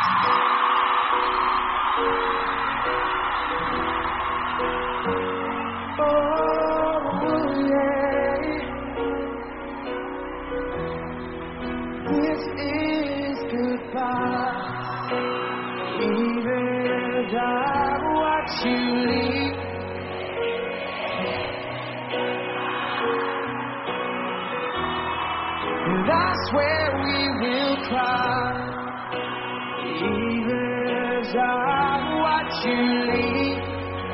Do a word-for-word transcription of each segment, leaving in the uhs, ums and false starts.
This is goodbye. Even as I watch you leave, and I swear we will cry. Even as I watch you leave,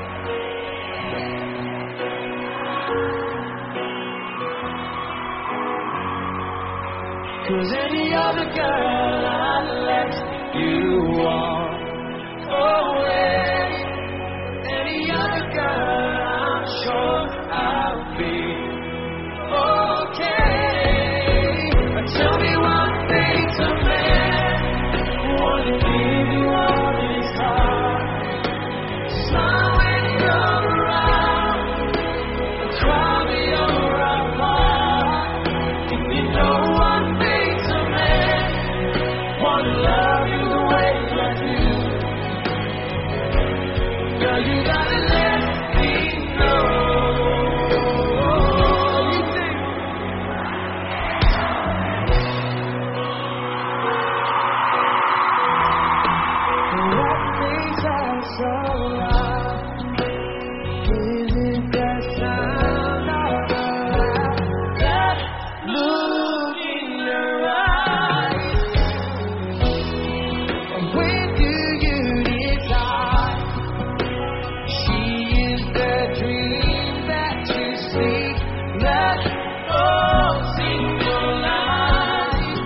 'cause any other girl I left you on away. Any other girl I'm sure I'll be okay. But tell me what makes a man wanna give you all his heart. Smile when you're around, cry when you're apart. If you know what makes a man wanna love you the way I do, girl, you gotta let me know. You think what makes us so loud? Is it that sound of the loud, that look in your eyes? When do you decide she is the dream that you sleep, that whole single life?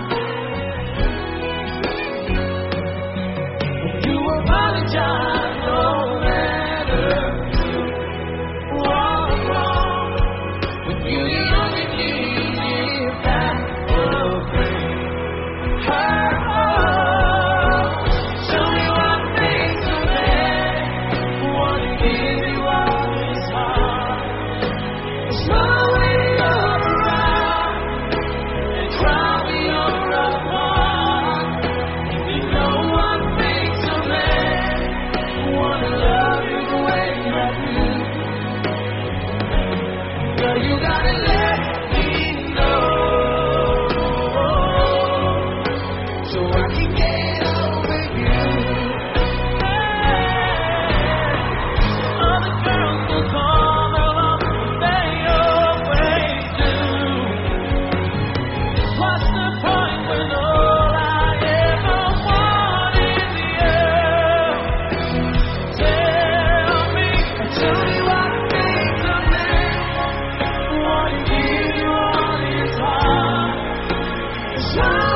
You apologize no matter what's wrong. When you only need if that will bring her home. Tell me what makes a man wanna give you all his heart. Smile when you're around, and cry when you're apart. If you know what makes a man wanna love you the way I do, girl, you gotta let me know, so I can get over you. Other girls will come along, they always do. What's the point when all I ever want is you? Tell me, tell me what makes a man wanna give you all his heart. Smile